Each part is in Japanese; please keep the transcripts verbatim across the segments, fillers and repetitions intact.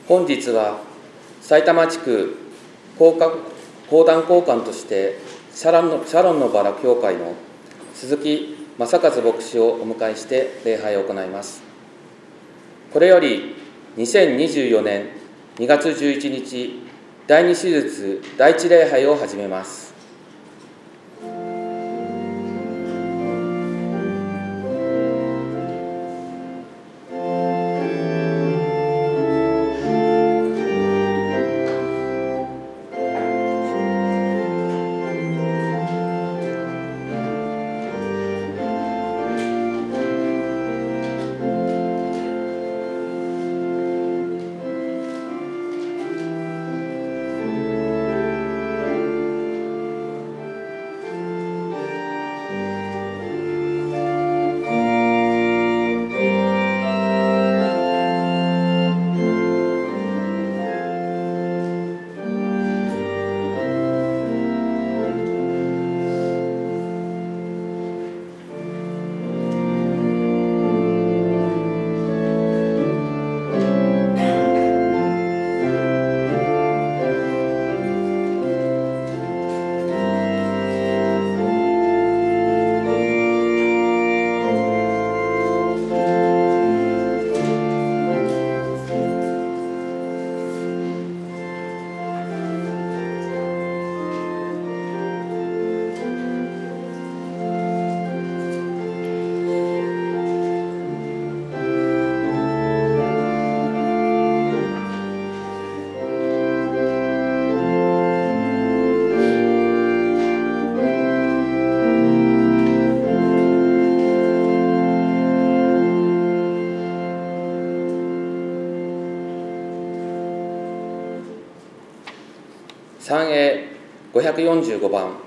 本日は埼玉地区講談交換としてシャロンの、シャロンのバラ教会の鈴木正和牧師をお迎えして礼拝を行います。これよりにせんにじゅうよねんにがつじゅういちにち第二手術第一礼拝を始めます。三栄ごひゃくよんじゅうごばん。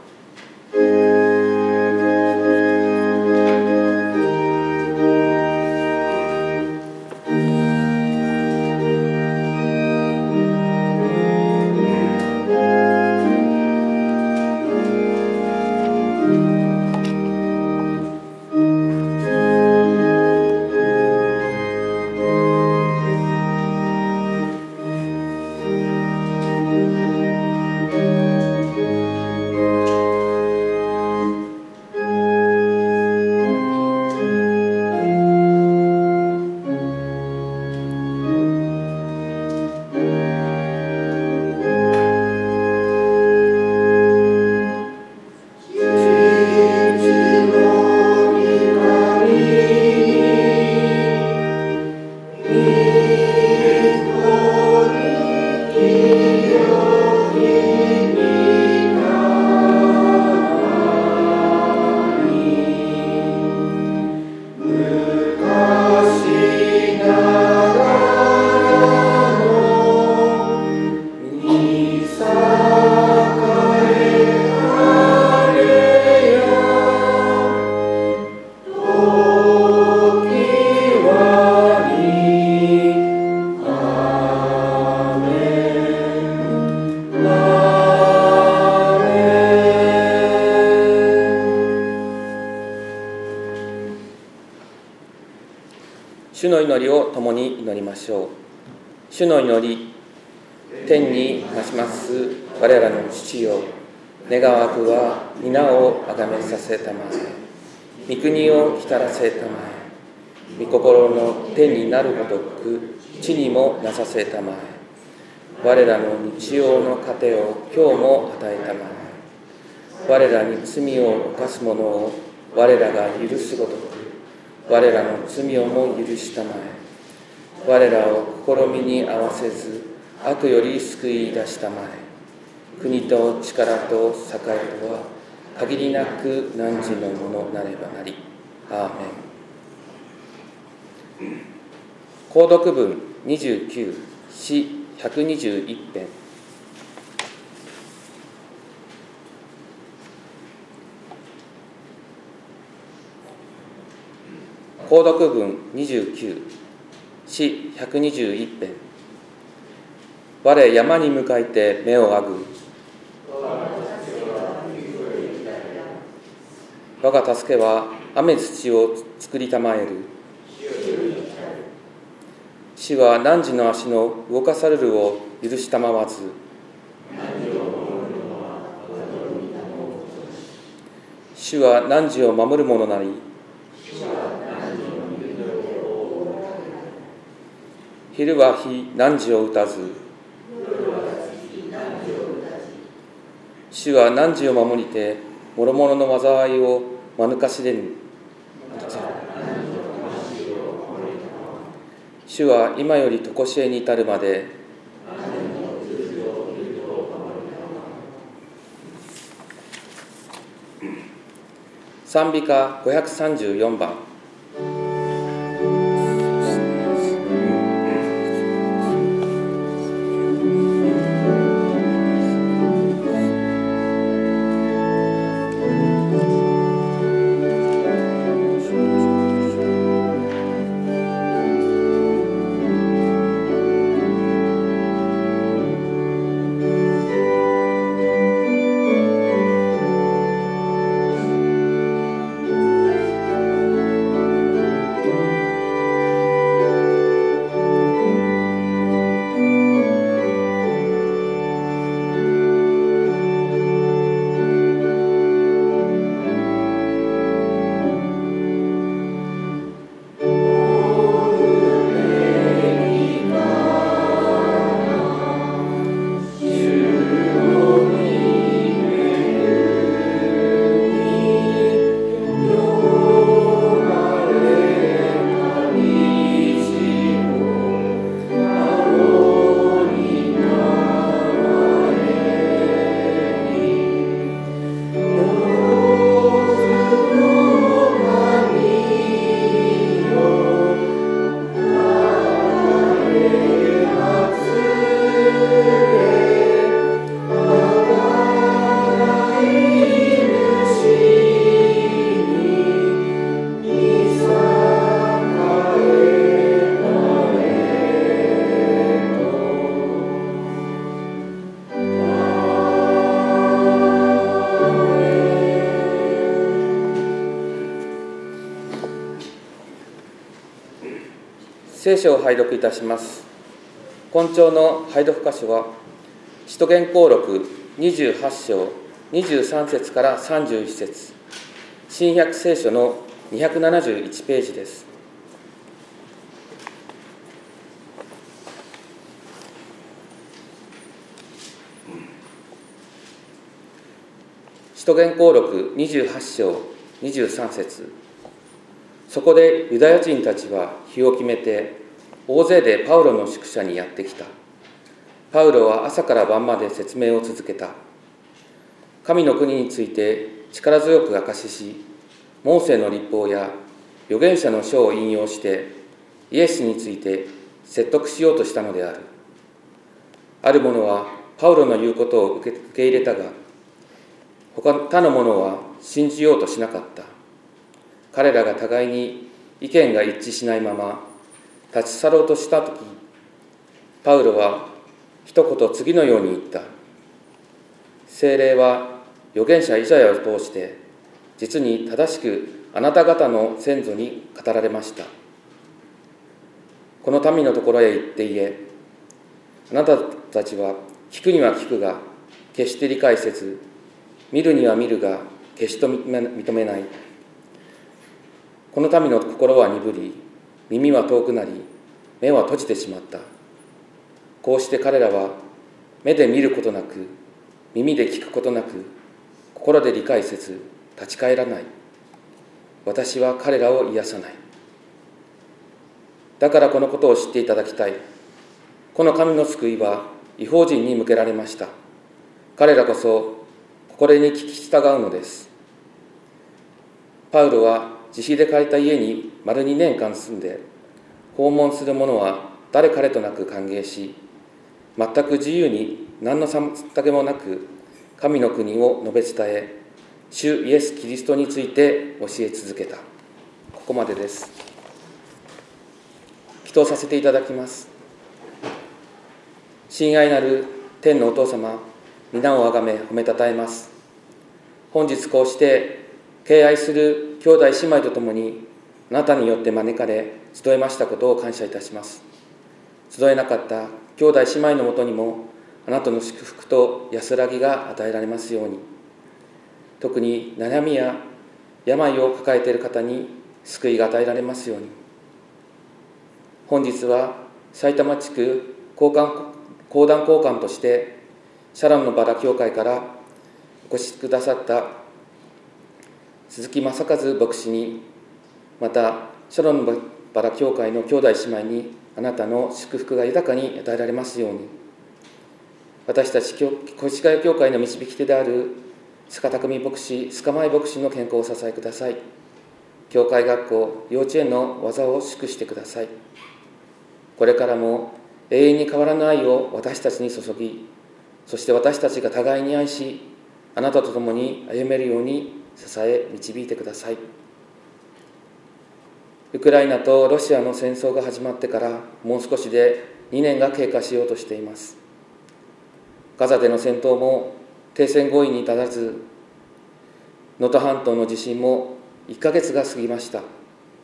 主の祈りを共に祈りましょう。主の祈り。天に増します我らの父よ、願わくは皆をあがめさせたまえ、御国を来たらせたまえ、御心の天になるごとく地にもなさせたまえ、我らの日用の糧を今日も与えたまえ、我らに罪を犯す者を我らが許すごとく我らの罪をも許したまえ、我らを試みに合わせず悪より救い出したまえ、国と力と栄とは限りなく汝のものなればなり。アーメン。購読文にじゅうきゅう、詩ひゃくにじゅういち編。購読文にじゅうきゅう、詩ひゃくにじゅういち編。我山に向かいて目をあぐ。我が助けは雨土を作りたまえる。 主は汝の足の動かされるを許したまわず、主は汝を守る者なり、昼は日汝を打たず、主は汝を守りて諸々の災いを免かしれぬ。主は今より常しえに至るまで、賛美歌ごひゃくさんじゅうよんばん。聖書を拝読いたします。今朝の拝読箇所は、使徒言行録にじゅうはちしょうにじゅうさんせつからさんじゅういっせつ、新約聖書のにひゃくななじゅういちページです。使徒言行録にじゅうはちしょうにじゅうさんせつ、そこでユダヤ人たちは日を決めて大勢でパウロの宿舎にやってきた。パウロは朝から晩まで説明を続けた。神の国について力強く証しし、モーセの律法や預言者の書を引用してイエスについて説得しようとしたのである。ある者はパウロの言うことを受け、受け入れたが、他他の者は信じようとしなかった。彼らが互いに意見が一致しないまま立ち去ろうとしたとき、パウロは一言次のように言った。聖霊は預言者イザヤを通して実に正しくあなた方の先祖に語られました。この民のところへ行って言え、あなたたちは聞くには聞くが決して理解せず、見るには見るが決して認めない。この民の心は鈍り、耳は遠くなり、目は閉じてしまった。こうして彼らは目で見ることなく、耳で聞くことなく、心で理解せず立ち返らない。私は彼らを癒さない。だからこのことを知っていただきたい。この神の救いは異邦人に向けられました。彼らこそ心に聞き従うのです。パウロは自費で借りた家に丸にねんかん住んで、訪問する者は誰彼となく歓迎し、全く自由に何の妨げもなく神の国を述べ伝え、主イエス・キリストについて教え続けた。ここまでです。祈祷させていただきます。親愛なる天のお父様、皆をあがめ褒めたたえます。本日こうして敬愛する兄弟姉妹とともにあなたによって招かれ集えましたことを感謝いたします。 集えなかった兄弟姉妹のもとにもあなたの祝福と安らぎが与えられますように。特に悩みや病を抱えている方に救いが与えられますように。本日は埼玉地区講談講談交換としてシャロンのバラ教会からお越しくださった鈴木正和牧師に、またシャロンのバラ教会の兄弟姉妹にあなたの祝福が豊かに与えられますように。私たち越谷教会の導き手である須賀匠牧師、須賀舞牧師の健康をお支えください。教会学校、幼稚園の技を祝してください。これからも永遠に変わらぬ愛を私たちに注ぎ、そして私たちが互いに愛し、あなたと共に歩めるように支え導いてください。ウクライナとロシアの戦争が始まってからもう少しでにねんが経過しようとしています。ガザでの戦闘も停戦合意に至らず、能登半島の地震もいっかげつが過ぎました。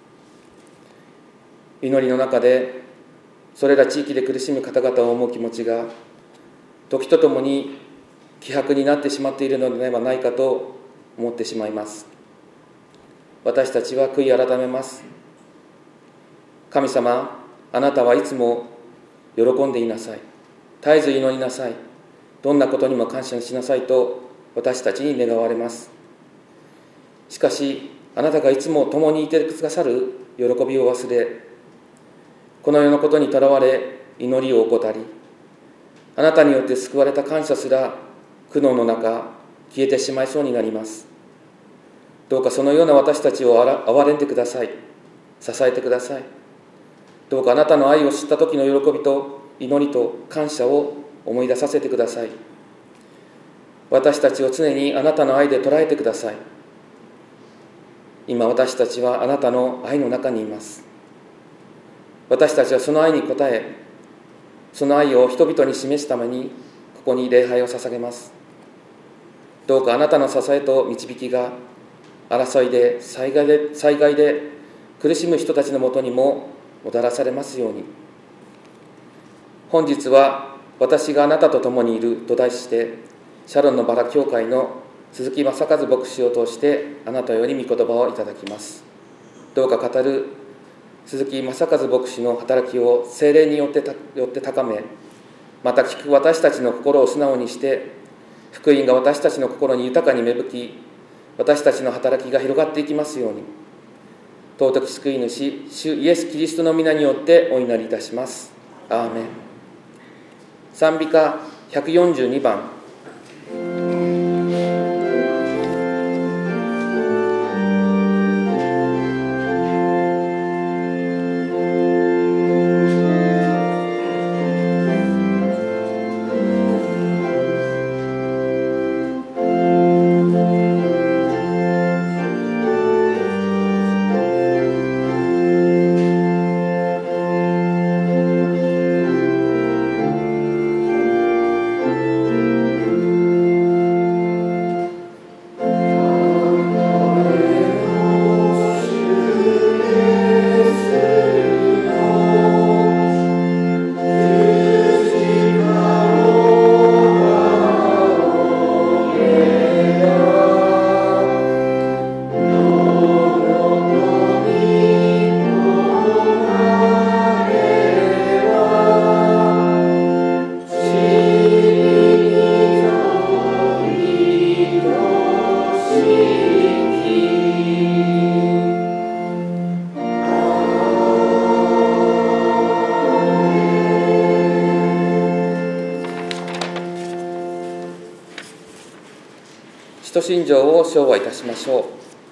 祈りの中でそれら地域で苦しむ方々を思う気持ちが時とともに希薄になってしまっているのではないかと思ってしまいます。私たちは悔い改めます。神様、あなたはいつも喜んでいなさい。絶えず祈りなさい。どんなことにも感謝しなさいと私たちに願われます。しかし、あなたがいつも共にいてくださる喜びを忘れ、この世のことにとらわれ祈りを怠り、あなたによって救われた感謝すら苦悩の中消えてしまいそうになります。どうかそのような私たちを憐れんでください。支えてください。どうかあなたの愛を知った時の喜びと祈りと感謝を思い出させてください。私たちを常にあなたの愛で捉えてください。今私たちはあなたの愛の中にいます。私たちはその愛に応え、その愛を人々に示すためにここに礼拝を捧げます。どうかあなたの支えと導きが争いで災害で災害で苦しむ人たちのもとにももたらされますように。本日は私があなたと共にいると題してシャロンのバラ教会の鈴木正和牧師を通してあなたより御言葉をいただきます。どうか語る鈴木正和牧師の働きを聖霊によってたよって高め、また聞く私たちの心を素直にして福音が私たちの心に豊かに芽吹き、私たちの働きが広がっていきますように。尊き救い主、主イエス・キリストの皆によってお祈りいたします。アーメン。賛美歌ひゃくよんじゅうにばん。使徒信条を唱和いたしましょう。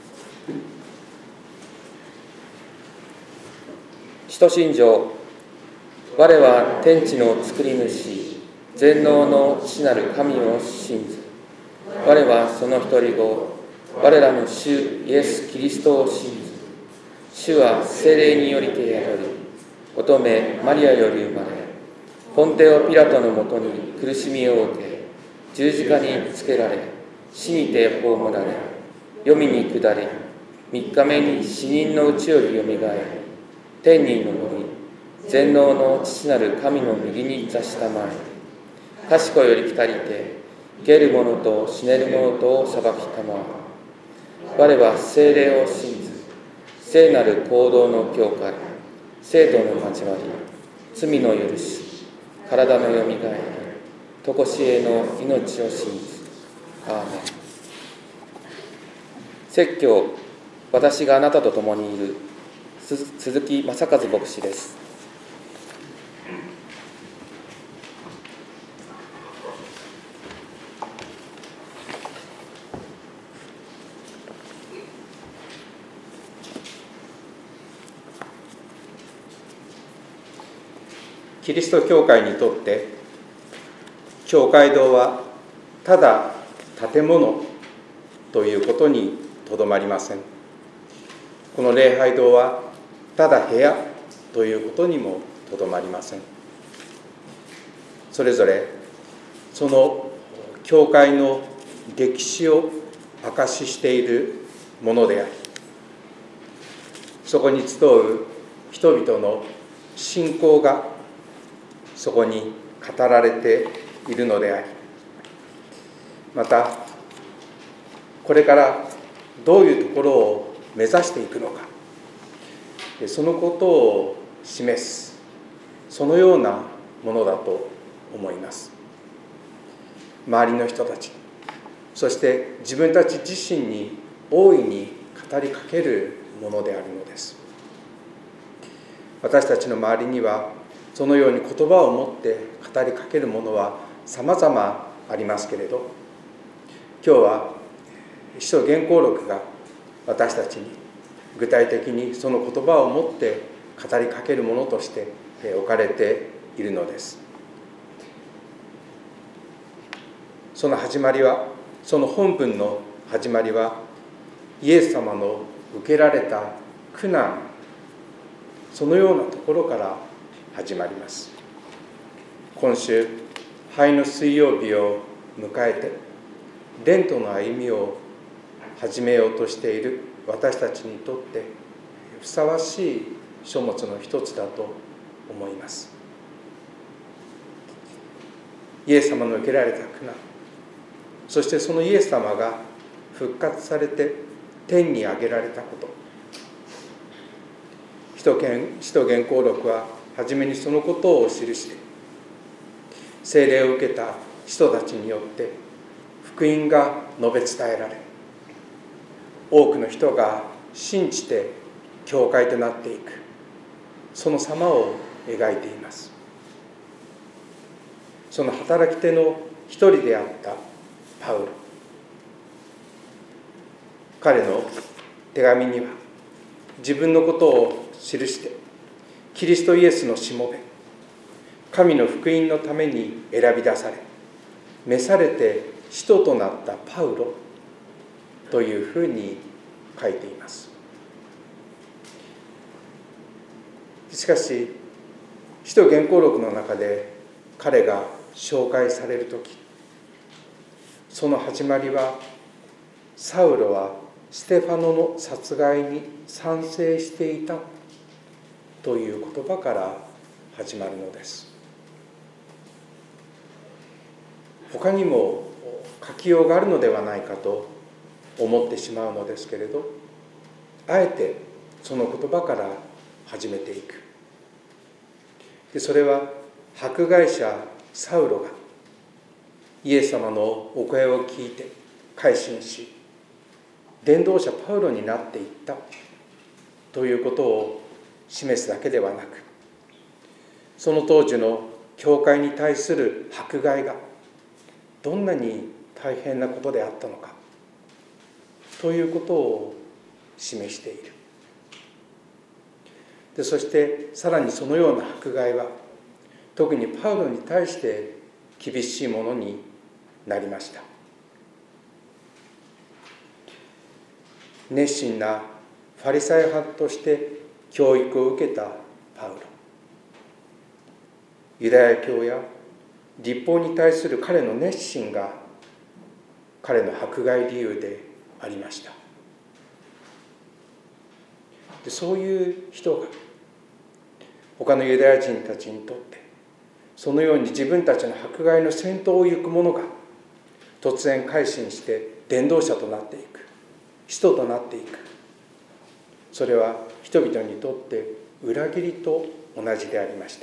使徒信条。我は天地の作り主、全能の父なる神を信ず。我はその一人子、我らの主イエス・キリストを信ず。主は聖霊によりて宿り、乙女マリアより生まれ、ポンテオ・ピラトのもとに苦しみを受け、十字架につけられ、死にて葬られ、黄泉に下り、三日目に死人のうちよりよみがえり、天に昇り、 全能の父なる神の右に座したまえ。賢より来たりて、生ける者と死ねる者とを裁きたまえ。我は聖霊を信ず、聖なる行動の教会、聖徒の交わり、罪の許し、体のよみがえり、とこしえの命を信ず。アーメン。説教、私があなたと共にいる、鈴木正和牧師です。 キリスト教会にとって教会堂はただ建物ということにとどまりません。この礼拝堂はただ部屋ということにもとどまりません。それぞれその教会の歴史を証ししているものであり、そこに集う人々の信仰がそこに語られているのであり、またこれからどういうところを目指していくのか、そのことを示す、そのようなものだと思います。周りの人たち、そして自分たち自身に大いに語りかけるものであるのです。私たちの周りにはそのように言葉を持って語りかけるものは様々ありますけれど、今日は使徒言行録が私たちに具体的にその言葉を持って語りかけるものとして置かれているのです。その始まりは、その本文の始まりは、イエス様の受けられた苦難、そのようなところから始まります。今週、灰の水曜日を迎えて、伝統の歩みを始めようとしている私たちにとってふさわしい書物の一つだと思います。イエス様の受けられた苦難、そしてそのイエス様が復活されて天に上げられたこと、使徒言行録ははじめにそのことを記して、聖霊を受けた人たちによって福音が述べ伝えられ、多くの人が信じて教会となっていく、その様を描いています。その働き手の一人であったパウロ、彼の手紙には自分のことを記して、キリストイエスのしもべ、神の福音のために選び出され、召されて使徒となったパウロというふうに書いています。しかし、使徒言行録の中で彼が紹介されるとき、その始まりは、サウロはステファノの殺害に賛成していたという言葉から始まるのです。他にも書きようがあるのではないかと思ってしまうのですけれど、あえてその言葉から始めていく。でそれは迫害者サウロがイエス様のお声を聞いて改心し、伝道者パウロになっていったということを示すだけではなく、その当時の教会に対する迫害がどんなに大変なことであったのかということを示している。でそしてさらにそのような迫害は特にパウロに対して厳しいものになりました。熱心なファリサイ派として教育を受けたパウロ、ユダヤ教や律法に対する彼の熱心が彼の迫害理由でありました。でそういう人が他のユダヤ人たちにとって、そのように自分たちの迫害の先頭を行く者が突然改心して伝道者となっていく、使徒となっていく。それは人々にとって裏切りと同じでありました。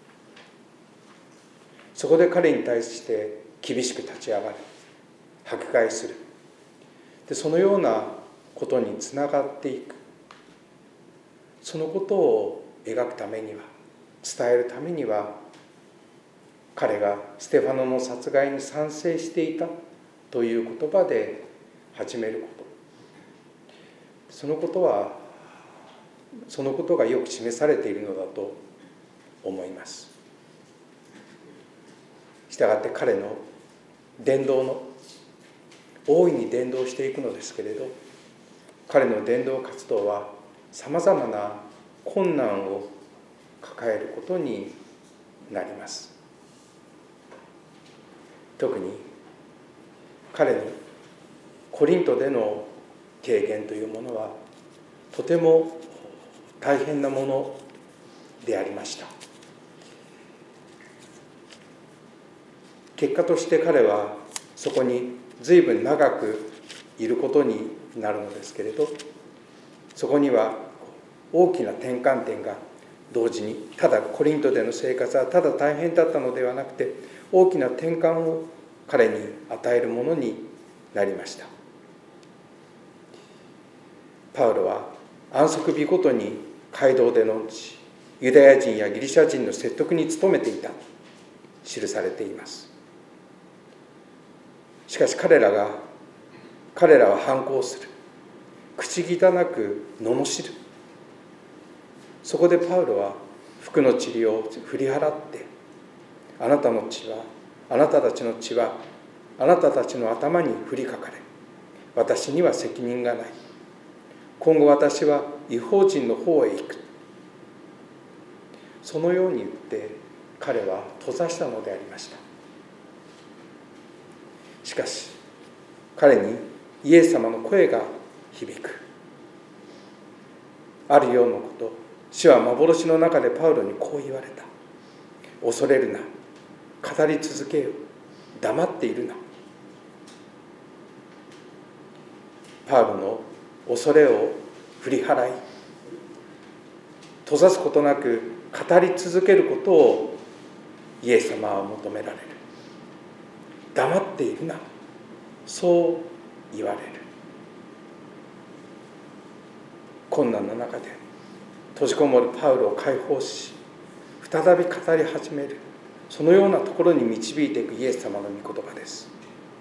そこで彼に対して厳しく立ち上がる、迫害する。で、そのようなことにつながっていく。そのことを描くためには、伝えるためには、彼がステファノの殺害に賛成していたという言葉で始めること。そのことは、そのことがよく示されているのだと思います。したがって彼の伝道の、大いに伝道していくのですけれど、彼の伝道活動はさまざまな困難を抱えることになります。特に彼のコリントでの経験というものはとても大変なものでありました。結果として彼はそこに随分長くいることになるのですけれど、そこには大きな転換点が同時に、ただコリントでの生活はただ大変だったのではなくて、大きな転換を彼に与えるものになりました。パウロは安息日ごとに街道でのユダヤ人やギリシャ人の説得に努めていた、記されています。しかし彼らが彼らは反抗する、口汚く罵る。そこでパウロは服の塵を振り払って、あなたの血はあなたたちの血はあなたたちの頭に降りかかれ、私には責任がない。今後私は異邦人の方へ行く。そのように言って彼は閉ざしたのでありました。しかし彼にイエス様の声が響く。あるようなこと、主は幻の中でパウロにこう言われた。恐れるな、語り続けよ、黙っているな。パウロの恐れを振り払い、閉ざすことなく語り続けることをイエス様は求められる。黙っているな、そう言われる。困難の中で閉じこもるパウロを解放し、再び語り始める、そのようなところに導いていくイエス様の御言葉です。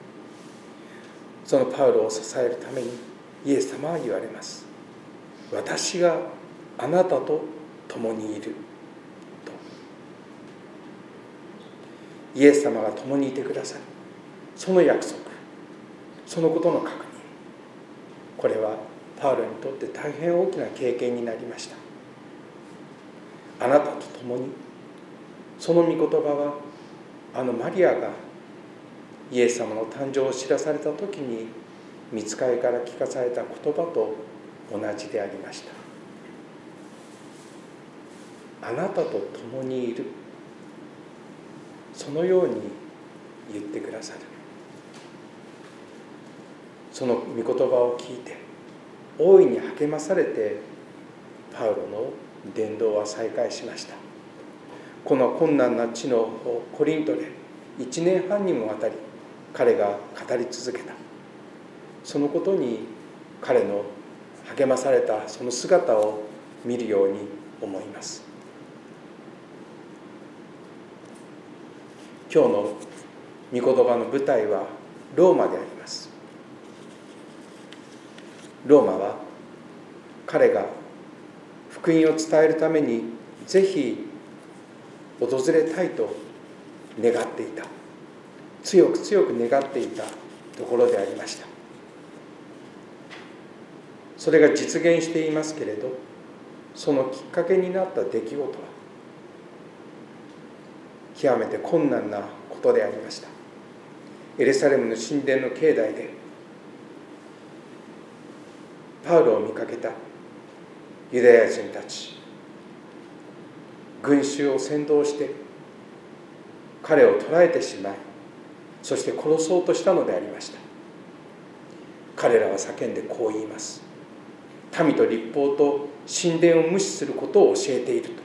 そのパウロを支えるためにイエス様は言われます。私があなたと共にいると。イエス様が共にいてくださる、その約束、そのことの確認、これはパウロにとって大変大きな経験になりました。あなたと共に、その御言葉はあのマリアがイエス様の誕生を知らされた時に御使いから聞かされた言葉と同じでありました。あなたと共にいる、そのように言ってくださる。その御言葉を聞いて大いに励まされて、パウロの伝道は再開しました。この困難な地のコリントでいちねんはんにもわたり彼が語り続けた。そのことに彼の励まされたその姿を見るように思います。今日の御言葉の舞台はローマであります。ローマは彼が福音を伝えるためにぜひ訪れたいと願っていた、強く強く願っていたところでありました。それが実現していますけれど、そのきっかけになった出来事は極めて困難なことでありました。エルサレムの神殿の境内でパウロを見かけたユダヤ人たち、 群衆を扇動して彼を捕らえてしまい、そして殺そうとしたのでありました。彼らは叫んでこう言います。民と律法と神殿を無視することを教えていると。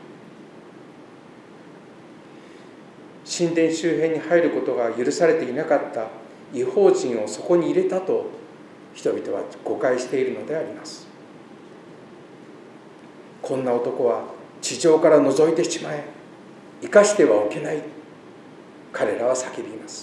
神殿周辺に入ることが許されていなかった異邦人をそこに入れたと人々は誤解しているのであります。こんな男は地上から覗いてしまえ、生かしてはおけない、彼らは叫びます。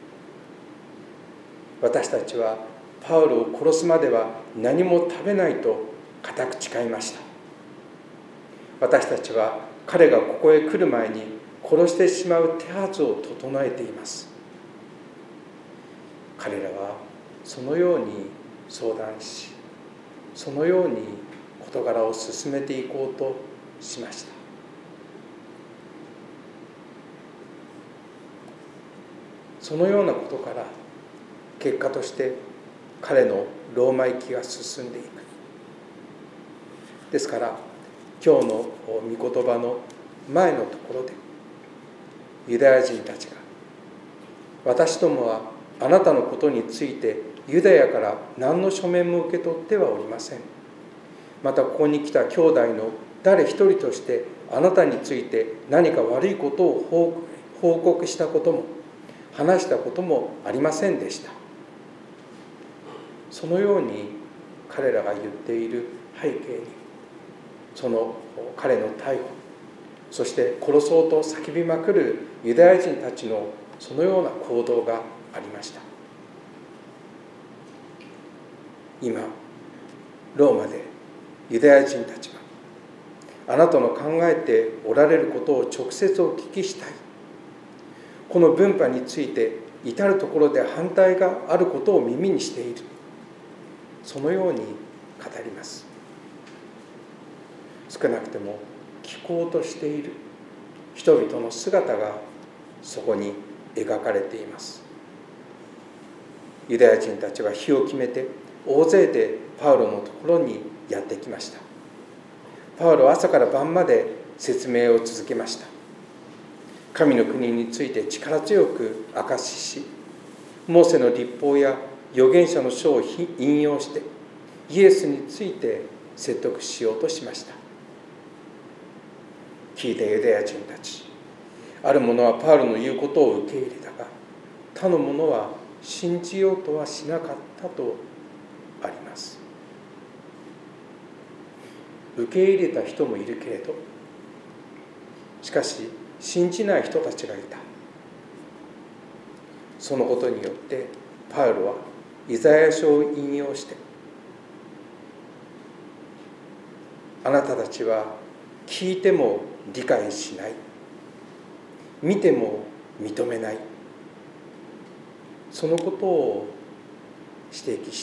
私たちはパウロを殺すまでは何も食べないと固く誓いました。私たちは彼がここへ来る前に殺してしまう手はずを整えています。彼らはそのように相談し、そのように事柄を進めていこうとしました。そのようなことから結果として彼のローマ行きが進んでいく。ですから今日の御言葉の前のところでユダヤ人たちが、私どもはあなたのことについてユダヤから何の書面も受け取ってはおりません。またここに来た兄弟の誰一人としてあなたについて何か悪いことを報告したことも話したこともありませんでした。そのように彼らが言っている背景に、その彼の逮捕、そして殺そうと叫びまくるユダヤ人たちのそのような行動がありました。今ローマでユダヤ人たちはあなたの考えておられることを直接お聞きしたい、この分派について至るところで反対があることを耳にしている、そのように語ります。少なくても聞こうとしている人々の姿がそこに描かれています。ユダヤ人たちは日を決めて大勢でパウロのところにやってきました。パウロは朝から晩まで説明を続けました。神の国について力強く証しし、モーセの律法や預言者の書を引用してイエスについて説得しようとしました。聞いたユダヤ人たち、ある者はパウロの言うことを受け入れたが、他の者は信じようとはしなかったとあります。受け入れた人もいるけれど、しかし信じない人たちがいた。そのことによってパウロはイザヤ書を引用して、あなたたちは聞いても理解しない、見ても認めない、そのことを指摘して、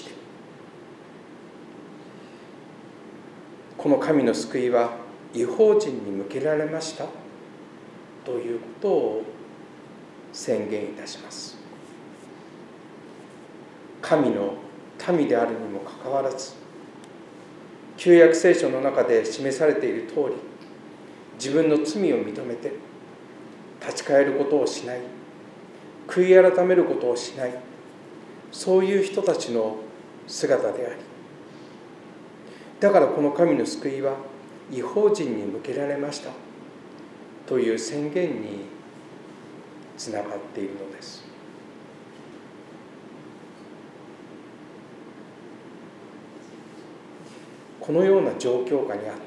この神の救いは異邦人に向けられましたということを宣言いたします。神の民であるにもかかわらず、旧約聖書の中で示されている通り、自分の罪を認めて立ち返ることをしない、悔い改めることをしない、そういう人たちの姿であり、だからこの神の救いは異邦人に向けられましたという宣言につながっているのです。このような状況下にあって、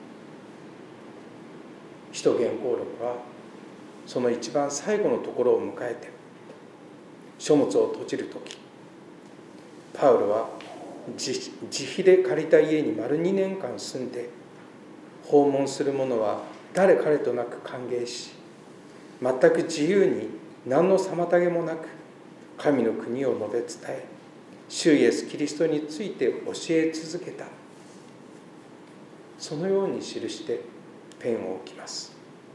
使徒言行録はその一番最後のところを迎えて書物を閉じるとき、パウロは自費で借りた家に丸にねんかん住んで、訪問する者は誰彼となく歓迎し、全く自由に何の妨げもなく神の国を述べ伝え、主イエスキリストについて教え続けた、そのように記してペンを置きます。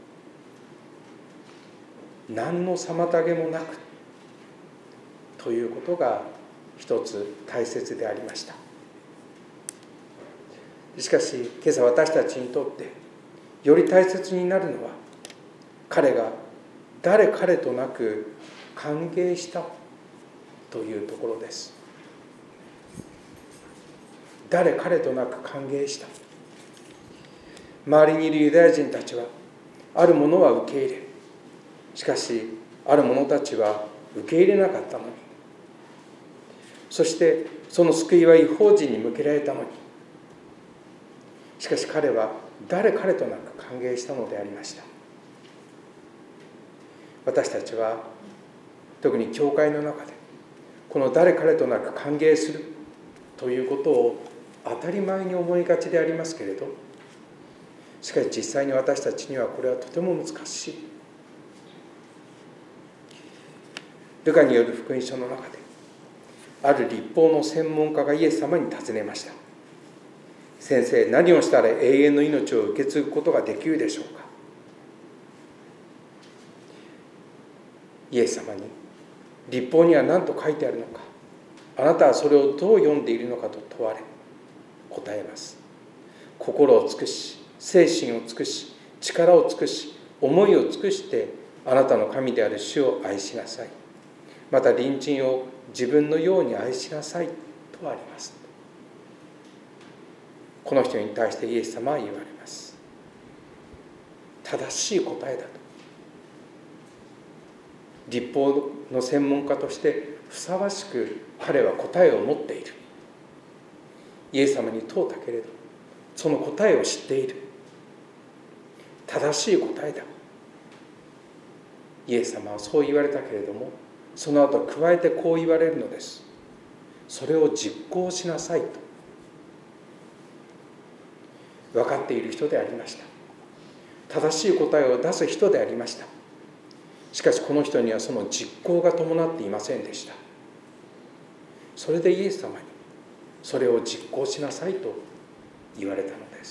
何の妨げもなくということが一つ大切でありました。しかし今朝私たちにとってより大切になるのは、彼が誰彼となく歓迎したというところです。誰彼となく歓迎した。周りにいるユダヤ人たちはあるものは受け入れ、しかしある者たちは受け入れなかったのに、そしてその救いは異邦人に向けられたのに、しかし彼は誰彼となく歓迎したのでありました。私たちは特に教会の中でこの誰彼となく歓迎するということを当たり前に思いがちでありますけれど、しかし実際に私たちにはこれはとても難しい。ルカによる福音書の中で、ある律法の専門家がイエス様に尋ねました。先生、何をしたら永遠の命を受け継ぐことができるでしょうか。イエス様に、律法には何と書いてあるのか、あなたはそれをどう読んでいるのかと問われ、答えます。心を尽くし、精神を尽くし、力を尽くし、思いを尽くしてあなたの神である主を愛しなさい。また隣人を自分のように愛しなさいとあります。この人に対してイエス様は言われます。正しい答えだと。律法の専門家としてふさわしく彼は答えを持っている。イエス様に問うたけれど、その答えを知っている。正しい答えだ。イエス様はそう言われたけれども、その後加えてこう言われるのです。それを実行しなさいと。分かっている人でありました。正しい答えを出す人でありました。しかしこの人にはその実行が伴っていませんでした。それでイエス様にそれを実行しなさいと言われたのです。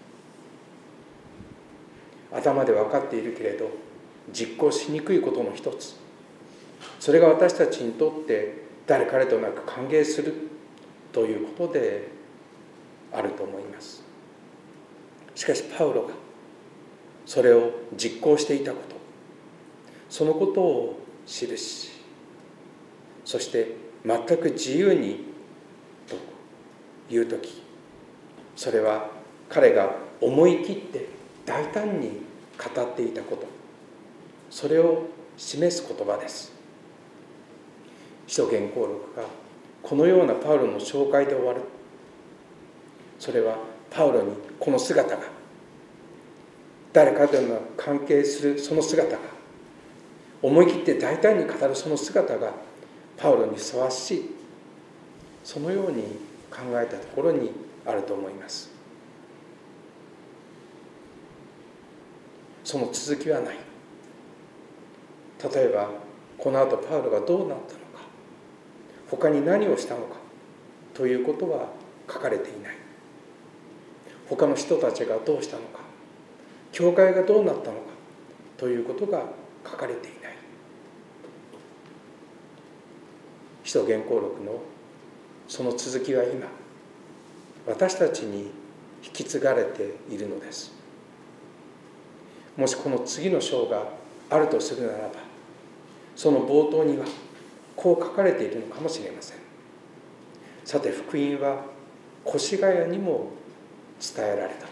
頭で分かっているけれど実行しにくいことの一つ、それが私たちにとって誰彼となく歓迎するということであると思います。しかしパウロがそれを実行していたこと、そのことを記し、そして全く自由にというとき、それは彼が思い切って大胆に語っていたこと、それを示す言葉です。使徒言行録がこのようなパウロの紹介で終わる。それはパウロにこの姿が、誰かとの関係するその姿が、思い切って大胆に語るその姿がパウロにふさわしい、そのように考えたところにあると思います。その続きはない。例えばこの後パウロがどうなったのか、他に何をしたのかということは書かれていない。他の人たちがどうしたのか、教会がどうなったのかということが書かれていない。使徒言行録のその続きは今私たちに引き継がれているのです。もしこの次の章があるとするならば、その冒頭にはこう書かれているのかもしれません。さて福音は越谷にも伝えられたと。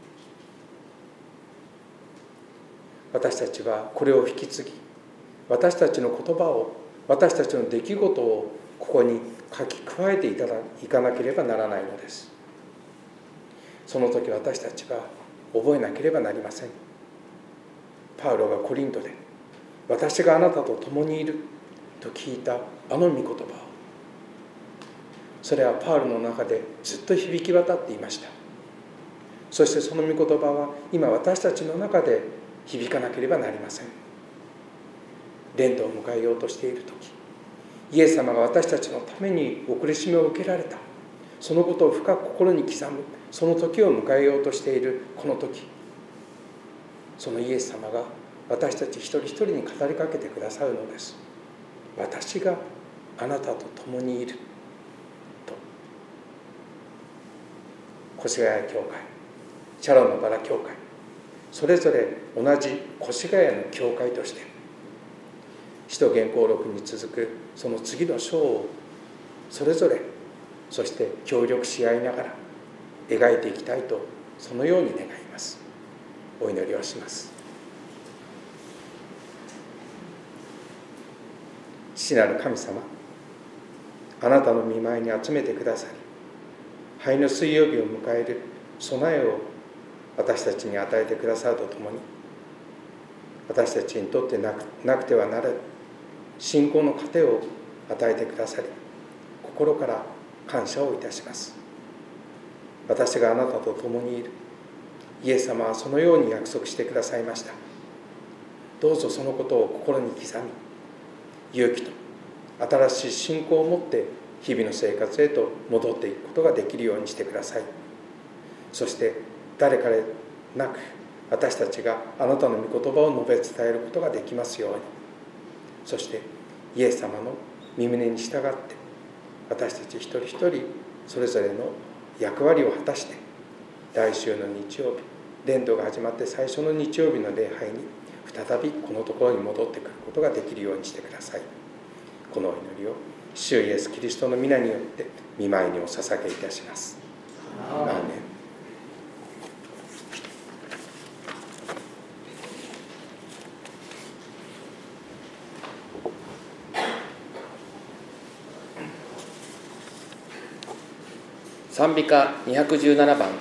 私たちはこれを引き継ぎ、私たちの言葉を、私たちの出来事をここに書き加えていただいかなければならないのです。その時私たちは覚えなければなりません。パウロがコリントで私があなたと共にいると聞いたあの御言葉を、それはパウロの中でずっと響き渡っていました。そしてその御言葉は今私たちの中で響かなければなりません。伝道を迎えようとしている時、イエス様が私たちのためにお苦しみを受けられた、そのことを深く心に刻む、その時を迎えようとしているこの時、そのイエス様が私たち一人一人に語りかけてくださるのです。私があなたと共にいると。越谷教会、シャロンのバラ教会、 それぞれ同じ越谷の教会として、使徒言行録に続くその次の章をそれぞれ、そして協力し合いながら描いていきたいと、そのように願います。お祈りをします。父なる神様、あなたの御前に集めてくださり、灰の水曜日を迎える備えを私たちに与えてくださるとともに、私たちにとってなく、なくてはならぬ信仰の糧を与えてくださり、心から感謝をいたします。私があなたと共にいる。イエス様はそのように約束してくださいました。どうぞそのことを心に刻み、勇気と新しい信仰を持って日々の生活へと戻っていくことができるようにしてください。そして誰かでなく、私たちがあなたの御言葉を述べ伝えることができますように。そしてイエス様の御胸に従って、私たち一人一人それぞれの役割を果たして、来週の日曜日、伝道が始まって最初の日曜日の礼拝に再びこのところに戻ってくることができるようにしてください。このお祈りを主イエスキリストの皆によって御前にお捧げいたします。アーメン。 賛美歌にひゃくじゅうななばん。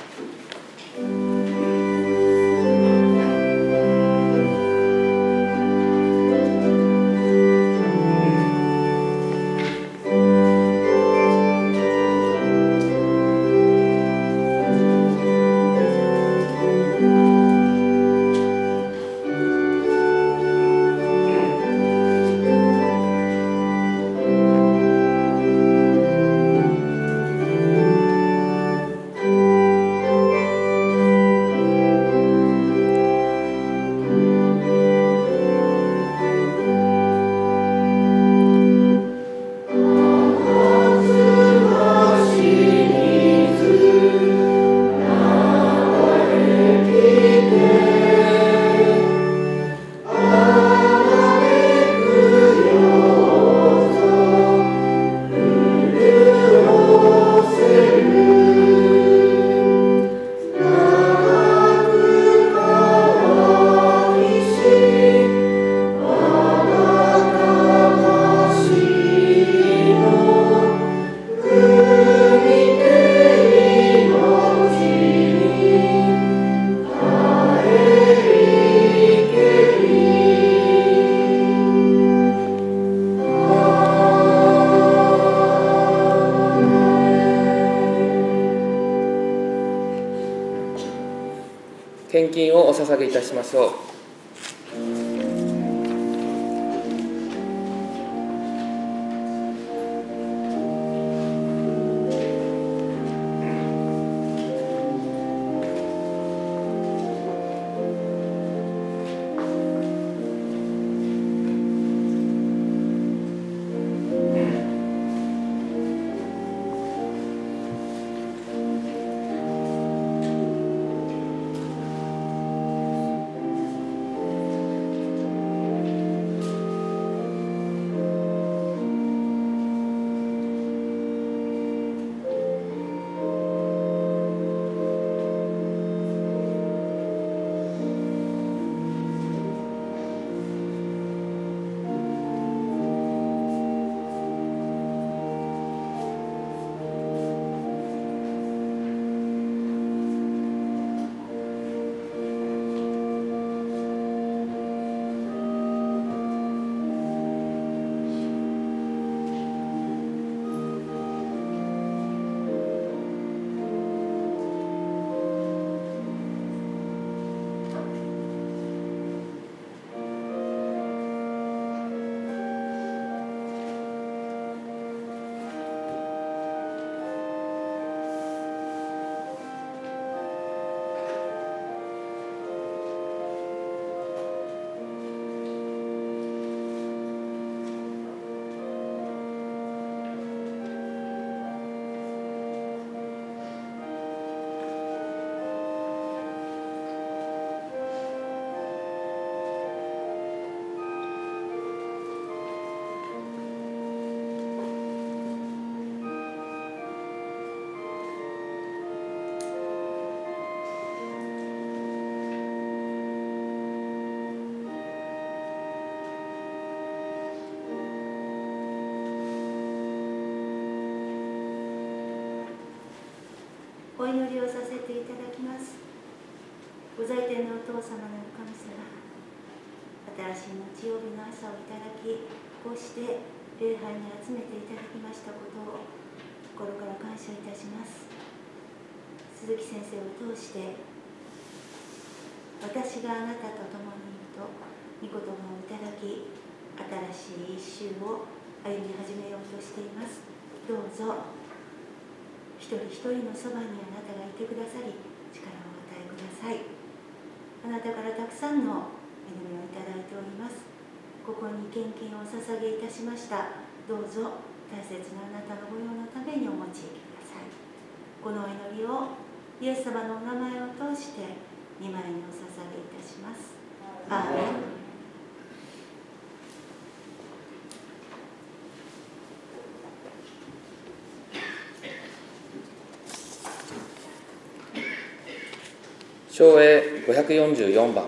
献金をお捧げいたしましょう。 祈りをさせていただきます。ご在天のお父様の神様、新しい日曜日の朝をいただき、こうして礼拝に集めていただきましたことを心から感謝いたします。鈴木先生を通して私があなたと共にいると御言葉をいただき、新しい一週を歩み始めようとしています。どうぞ一人一人のそばにあなたがいてくださり、力をお与えください。あなたからたくさんの恵みをいただいております。ここに献金をお捧げいたしました。どうぞ大切なあなたの御用のためにお用いてください。このお祈りをイエス様のお名前を通して御前にお捧げいたします。アーメン。 唱詠ごひゃくよんじゅうよんばん。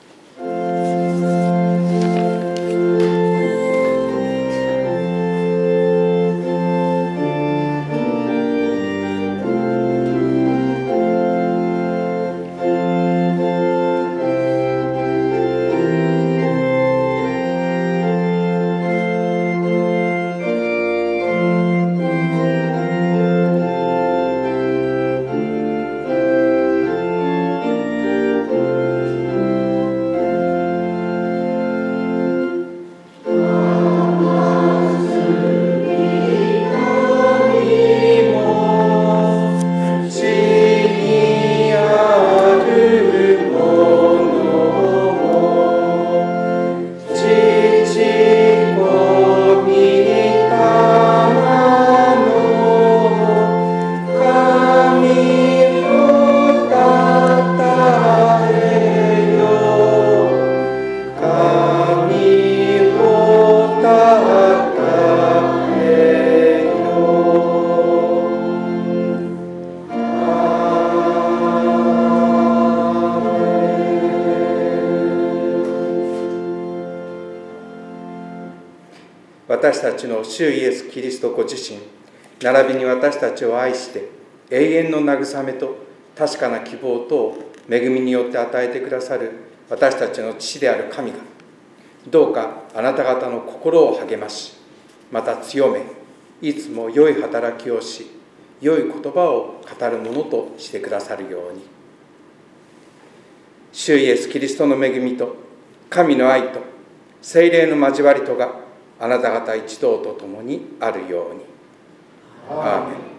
私たちの主イエス・キリストご自身、並びに私たちを愛して永遠の慰めと確かな希望とを恵みによって与えてくださる私たちの父である神が、どうかあなた方の心を励まし、また強め、いつも良い働きをし、良い言葉を語るものとしてくださるように。主イエス・キリストの恵みと神の愛と聖霊の交わりとがあなた方一同と共にあるように。アーメン。